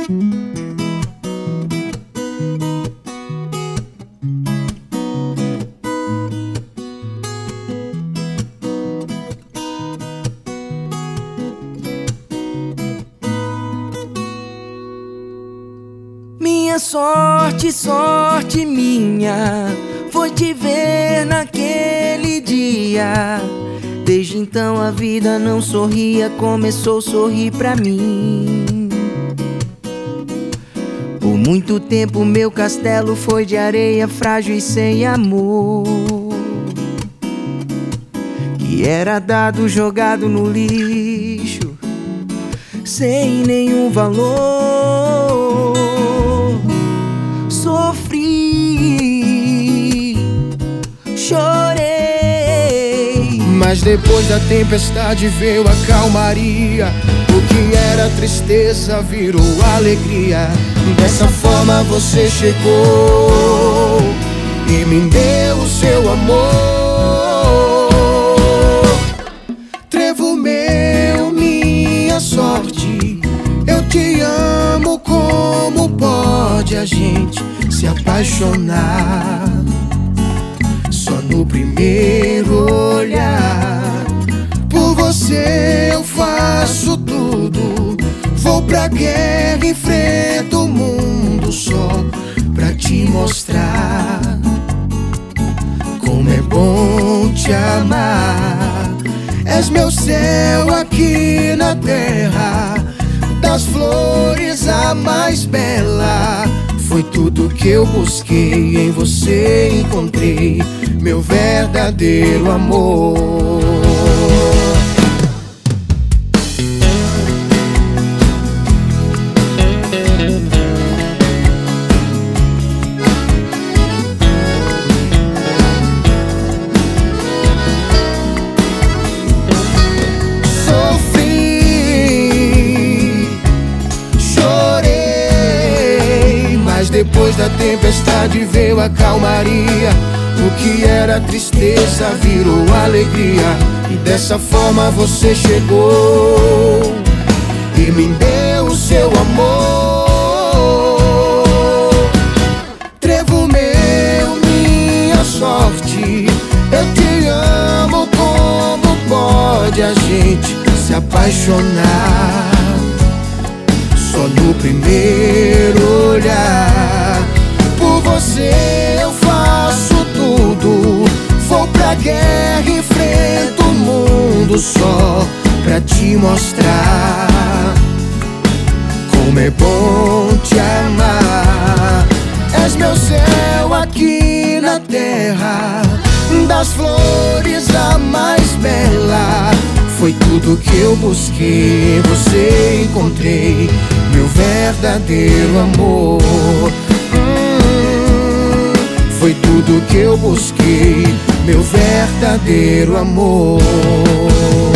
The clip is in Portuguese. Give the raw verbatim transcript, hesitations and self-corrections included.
Minha sorte, sorte minha, foi te ver naquele dia. Desde então a vida não sorria, começou a sorrir pra mim. Por muito tempo meu castelo foi de areia frágil e sem amor, que era dado, jogado no lixo, sem nenhum valor. Sofri, chorei, mas depois da tempestade veio a calmaria. O que era tristeza virou alegria. Dessa forma você chegou e me deu o seu amor. Trevo meu, minha sorte, eu te amo. Como pode a gente se apaixonar só no primeiro olhar? Por você eu faço tudo, vou pra guerra, enfrento o mundo só pra te mostrar como é bom te amar. És meu céu aqui na terra, das flores a mais bela. Foi tudo que eu busquei, em você encontrei meu verdadeiro amor. Depois da tempestade veio a calmaria. O que era tristeza virou alegria. E dessa forma você chegou e me deu o seu amor. Trevo meu, minha sorte, eu te amo. Como pode a gente se apaixonar só no primeiro olhar? Por você eu faço tudo, vou pra guerra, enfrento o mundo só pra te mostrar como é bom te amar. És meu céu aqui na terra, das flores a mais bela. Foi tudo que eu busquei, em você encontrei meu verdadeiro amor. hum, Foi tudo que eu busquei, meu verdadeiro amor.